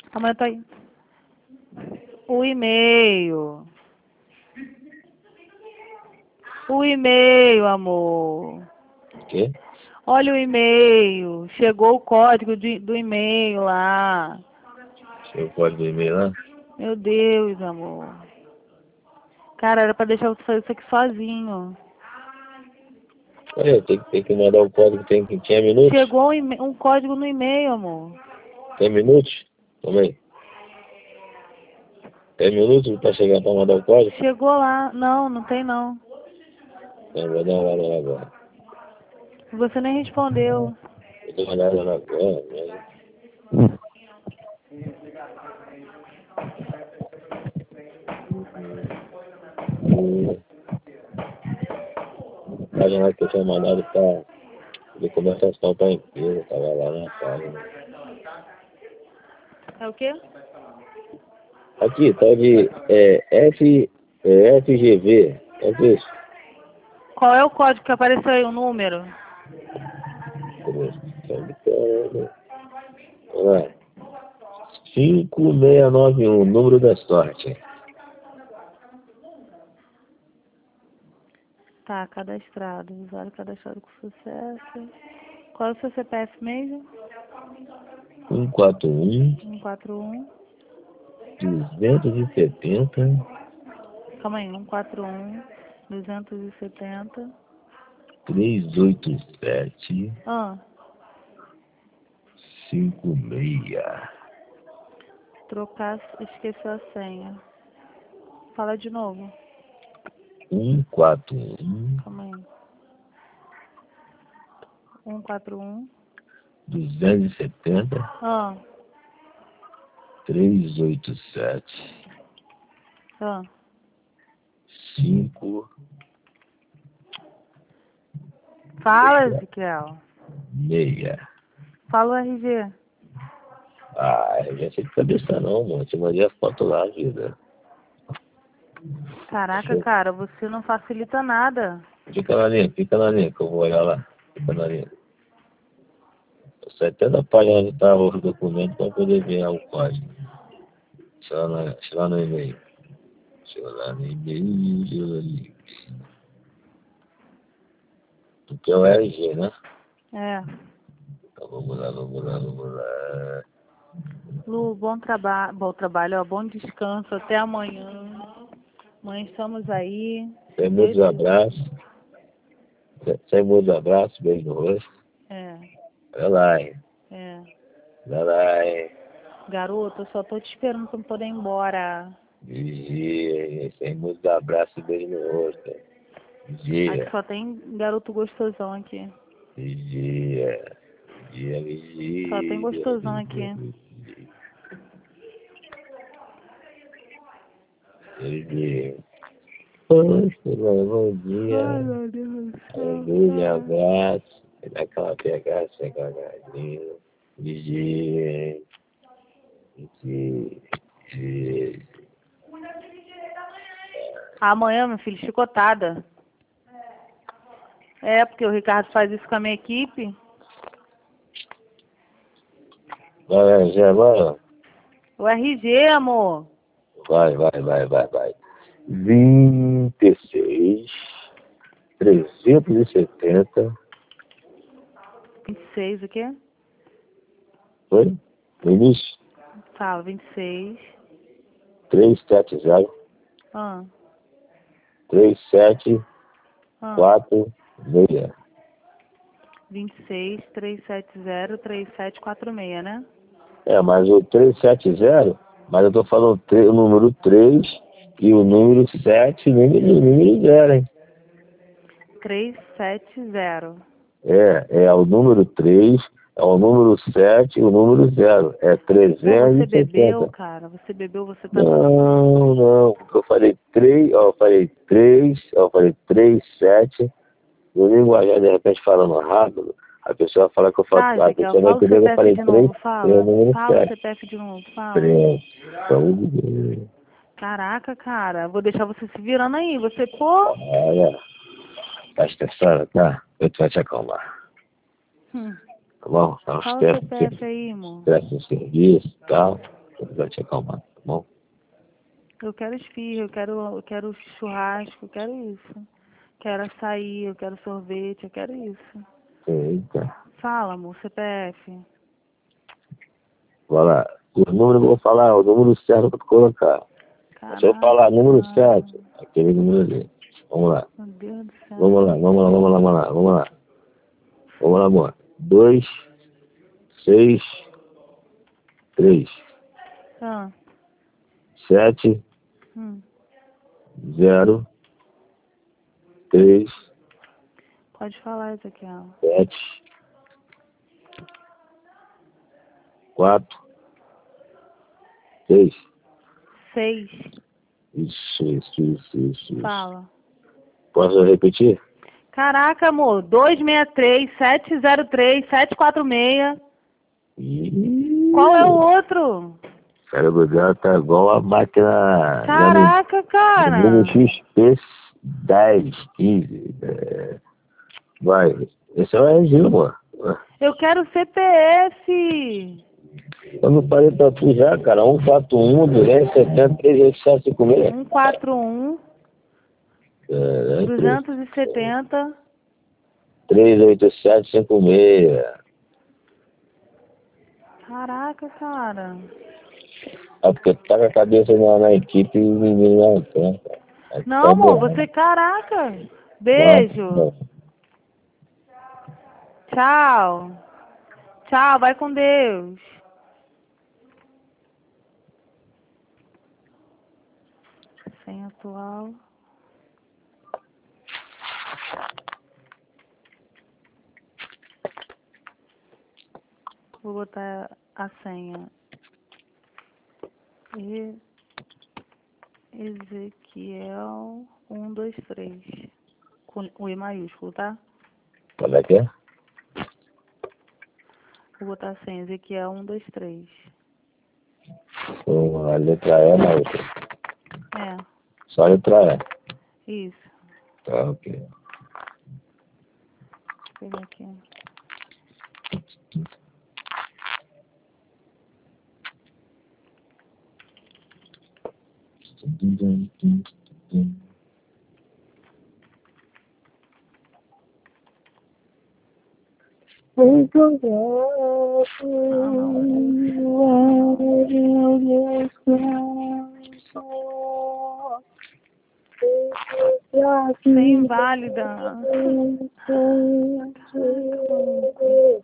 Amanhã tá aí. O e-mail. O e-mail, amor. O quê? Olha o e-mail. Chegou o código do e-mail lá. Chegou o código do e-mail lá? Meu Deus, amor. Cara, era pra deixar você fazer isso aqui sozinho. Olha, tem que mandar o código, tinha minutos? Chegou um código no e-mail, amor. Tem minutos? Calma aí. Tem minutos pra chegar pra mandar o código? Chegou lá. Não, não tem não. Não, vou dar uma olhada agora. Você nem respondeu. Vou dar uma olhada agora, né? A janela que eu tinha mandado pra documentação pra empresa, tava lá na página. É o quê? Aqui, tá de FGV, é isso? Qual é o código que apareceu aí, o número? Olha lá. 5691, número da sorte. Tá, cadastrado. Usuário cadastrado com sucesso. Qual é o seu CPF mesmo? 141 141. 270 Calma aí, 141 270. 387 Ah, 56. trocar, esqueceu a senha. Fala de novo. 141 Calma aí. 141. 270 Ah, 387 ah. 56. Fala, Ezequiel. Fala o RG. Ah, eu já sei de cabeça não, mano. Te mandei a foto lá, vida. Caraca, cara, você não facilita nada. Fica na linha que eu vou olhar lá. Fica na linha. Você até da página onde tá o documento para poder ver o código. Deixa lá no e-mail. Deixa lá no e-mail. Porque é o RG, né? É. Então vamos lá. Lu, bom trabalho, ó, bom descanso, até amanhã. Amanhã estamos aí. Sem muitos abraços. Sem muitos abraços, beijo no rosto. É, Olha lá, hein? é. Olha lá, hein? Garoto, eu só tô te esperando pra poder ir embora. Vigia, sem muitos abraços e beijo no rosto. Aqui Vigia, só tem garoto gostosão aqui. vigia, Só tem gostosão aqui. Vigia. Poxa, bom dia. Ai, meu Deus do Um céu, beijo, cara. abraço. Dá aquela pegada, devagarinho. Vigia, hein? Vigia. Amanhã, meu filho, chicotada. É, porque o Ricardo faz isso com a minha equipe. Vai, já vai. O RG, amor. Vai. 26, 370. 26, o quê? Foi? No início? Fala, 26. 370, Ah, 3746. ah. 26 370 3746, né? É, mas o 370, mas eu tô falando o número 3 e o número 7 e o número 0, hein? 370. É o número 3, é o número 7 e o número 0. É Pô, você bebeu, 370. cara? Você bebeu, você tá... Não, porque eu falei 3, ó, eu falei 3, 7, no linguajar, de repente, falando rápido, a pessoa fala que eu falo, Tá, a Ezequiel, pessoa vai fala o entender que eu CPF falei de 3, novo, 3 é o fala. número Fala o 7. CPF de novo, fala. Pronto, vamos ver. Caraca, cara, vou deixar você se virando aí. Você, pô... Olha, tá estressada, tá? Eu te vai te acalmar, Hum. tá bom? Tá um Fala o estresse CPF aí, amor. no serviço e tal. Vai te acalmar, tá bom? Eu quero esfirra, eu quero churrasco, eu quero isso. Quero açaí, eu quero sorvete, eu quero isso. Eita. Fala, amor, CPF. Vai lá. Os números eu vou falar, o número certo pra tu colocar. Se eu falar Caraca, número cara. certo, aquele número ali. Vamos lá. Meu Deus do céu. Vamos lá, vamos lá, vamos lá, vamos lá, vamos lá. Vamos lá, amor. 2, 6, 3, Ah, 7, hum. 0, 3, Pode falar, Ezequiel. 7, 4, 6. 6. Isso. Fala. Posso repetir? Caraca, amor. 263-703-746. Ih, Qual é o outro? o cérebro dela tá igual a máquina Caraca, Nintendo cara. XP 10, 15. Vai. Esse é o Egil, amor. Eu quero CPF. Eu não falei pra tu já, cara. 141, 270, 38756. 141 É, 270. 38756. Caraca, cara. É porque tu tá com a cabeça na equipe e o menino não tem, cara. Aí tu Não, tá amor, bolando. você, caraca. Vai, Beijo. Tchau. Tchau, vai com Deus. Senha atual. Vou botar a senha. Ezequiel 123. Com o E maiúsculo, tá? Como é que é? Vou botar a senha. Ezequiel 123. Com a letra E na outra. É, Só a letra E. isso. Tá, ok. Vou pegar aqui. Sem válida. Caraca, maluco.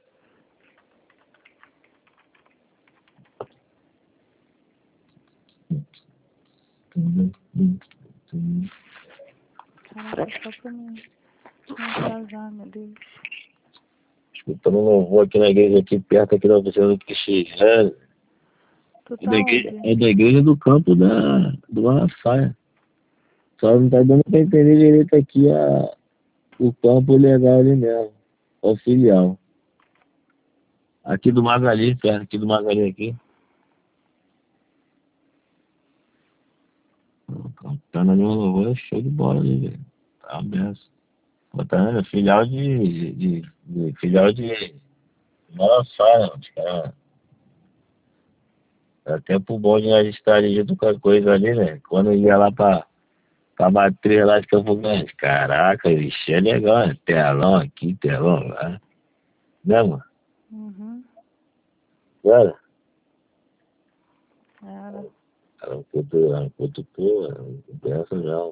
Caraca, só pra mim não atrasar, meu Deus. Escutando um louvor aqui na igreja, aqui perto, aqui da oficina do PX. Tu É tá onde? da igreja do campo do Malafaia. Só não tá dando pra entender direito aqui o campo legal ali mesmo. O filial. Aqui do Magali, perto aqui do Magali aqui. Cantando ali um louvor, é show de bola ali, velho. Tá aberto. Botando filial de Malafaia, os caras. Era tempo bom de nós estar ali junto com a coisa ali, né? Quando eu ia lá pra matriz lá de Campo Grande. Caraca, bicho, é legal, né? Telão aqui, telão lá. Né, mano? Uhum. Cara, Era. era um culto pô, pensa já.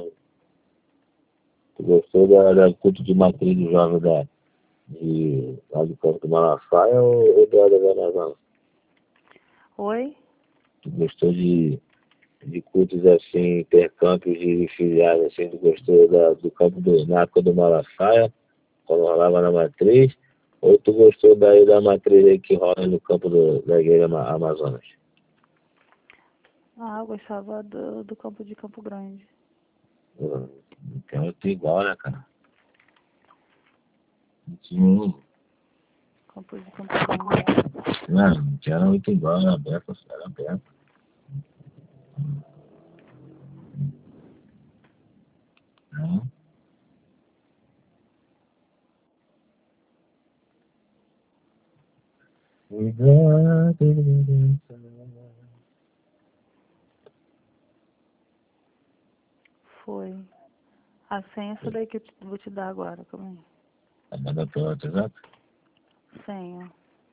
Tu gostou da culto de matriz do jovem lá do campo do Malafaia ou da Venezuela? Oi? Tu gostou de cultos assim, intercâmbios de filiais assim, tu gostou do campo na época do Malafaia, quando rolava na matriz, ou tu gostou daí da matriz aí que rola no campo da igreja Amazonas? Ah, eu gostava do campo de Campo Grande. Então eu tô igual, né, cara? Não tinha, Campo de Campo Grande. não tinha muito igual, era aberto, era aberto. Né? Cuidado, Foi. A senha é essa daí que eu vou te dar agora, calma aí. Vai mandar pelo WhatsApp? Senha.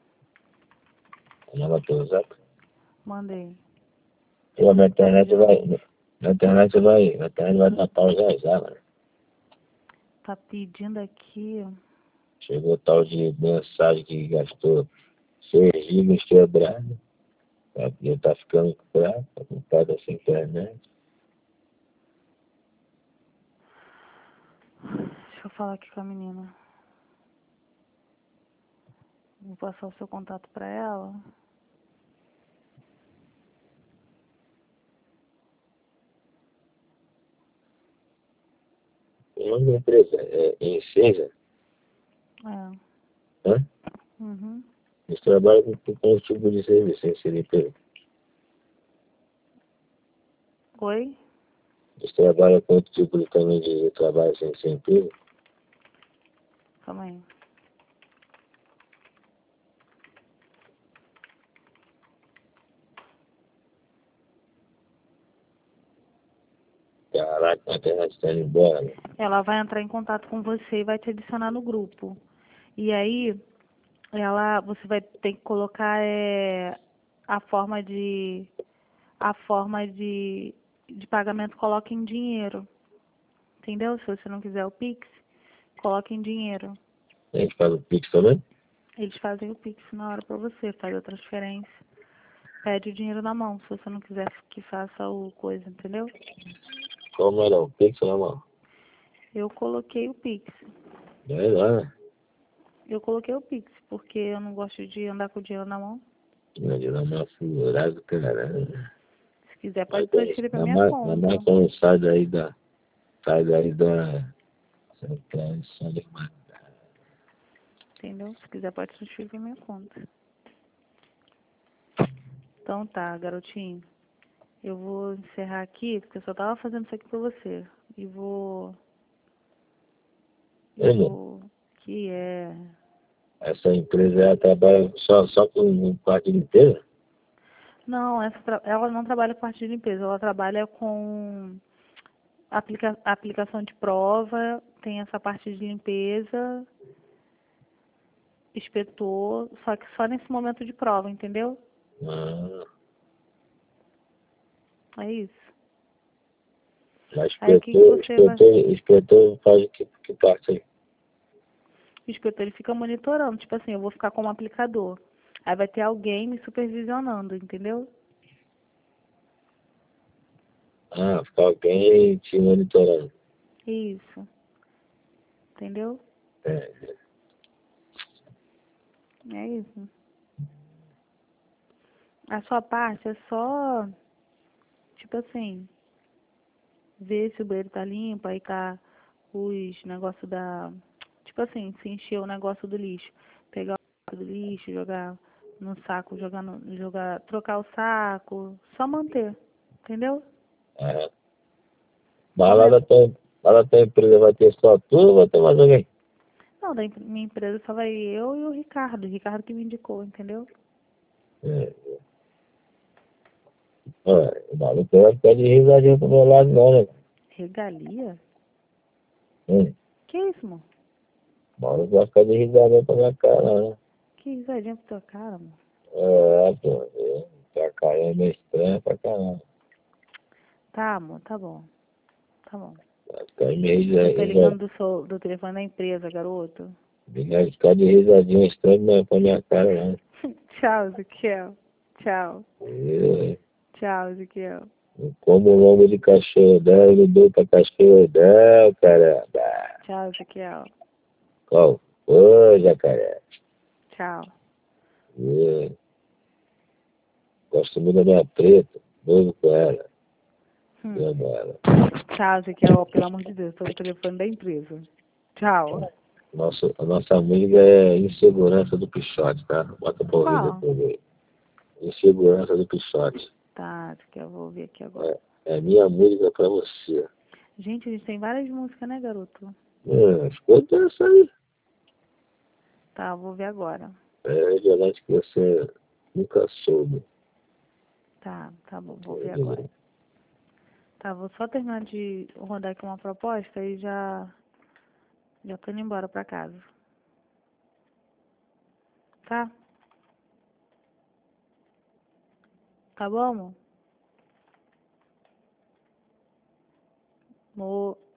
Vai mandar pelo WhatsApp? Mandei. Pô, minha Tá internet pedindo, vai... Minha internet vai dar pau já já, mano. tá pedindo aqui. Chegou tal de mensagem que gastou 6 gigas quebrado. E tá ficando fraco, tá com pai dessa internet. Deixa eu falar aqui com a menina. Vou passar o seu contato pra ela. O nome da empresa é Incêndia, É. né? Uhum. Eles trabalham com esse tipo de serviço, sem ser empresa. Oi? Eles trabalham com outro tipo de também de trabalho sem ser empresa. Calma aí. Caraca, a internet está indo embora, né? Ela vai entrar em contato com você e vai te adicionar no grupo. E aí, você vai ter que colocar a forma de de pagamento, coloque em dinheiro. Entendeu? Se você não quiser o Pix, coloque em dinheiro. A gente faz o Pix também? Eles fazem o Pix na hora para você, faz a transferência. Pede o dinheiro na mão, se você não quiser que faça o coisa, entendeu? Como era o Pix na mão? Eu coloquei o Pix. Não é lá, né? Eu coloquei o Pix, porque eu não gosto de andar com o dinheiro na mão. Não é de dar uma furada, caramba. Se quiser, pode Mas transferir para minha na mais conta. quando sai daí da centralização de mais. Entendeu? Se quiser, pode transferir para minha conta. Então tá, garotinho. Eu vou encerrar aqui, porque eu só tava fazendo isso aqui pra você. E vou. E Ele, vou. Que é. essa empresa ela trabalha só com parte de limpeza? Não, ela não trabalha com parte de limpeza, ela trabalha com aplicação de prova, tem essa parte de limpeza, inspetor, só que só nesse momento de prova, entendeu? Ah, É isso. mas Aí o que que você vai. inspetor faz que parte aí? O inspetor ele fica monitorando, tipo assim, eu vou ficar como aplicador. Aí vai ter alguém me supervisionando, entendeu? Ah, fica alguém te monitorando. Isso, entendeu? É, É isso. A sua parte é só, tipo assim, ver se o banheiro tá limpo, aí tá os negócios da. Tipo assim, se encher o negócio do lixo. Pegar o do lixo, jogar no saco, trocar o saco, só manter. Entendeu? ah, mas Como é. lá da tua empresa vai ter só tu ou vai ter mais alguém? Não, minha empresa só vai eu e o Ricardo. O Ricardo que me indicou, entendeu? É. Olha, o maluco vai ficar de risadinha pro meu lado não, né? Regalia? Hum, Que isso, mano? o maluco vai ficar de risadinha pra minha cara, né? Que risadinha pra tua cara, mano? É, pô, tua cara é meio estranha pra caramba. Tá, amor, tá bom. Tá bom. Vai ficar meio Eu tô risadinha. ligando do telefone da empresa, garoto. Vai ficar de risadinha estranha pra minha cara, né? Tchau, Ezequiel. Tchau. Eu Tchau, Ezequiel. como o lombo de cachorro dela, eu dou pra cachorro dela, caramba. Tchau, Ezequiel. Qual foi, jacaré? Tchau. Eu gosto muito da minha preta, novo com ela, Hum. amo ela. Tchau, Ezequiel. Pelo amor de Deus, tô no telefone da empresa. Tchau. A nossa amiga é Insegurança do Pichote, tá? Bota pra ouvir Qual? depois aí. Insegurança do Pichote. Tá, Ezequiel, eu vou ouvir aqui agora. É minha música pra você. Gente, a gente tem várias músicas, né, garoto? Escuta essa aí. Tá, eu vou ouvir agora. É violante que você nunca soube. Tá, tá bom, vou ouvir agora. Tá, vou só terminar de rodar aqui uma proposta e já tô indo embora pra casa. Tá? Tá bom, amor? Amor.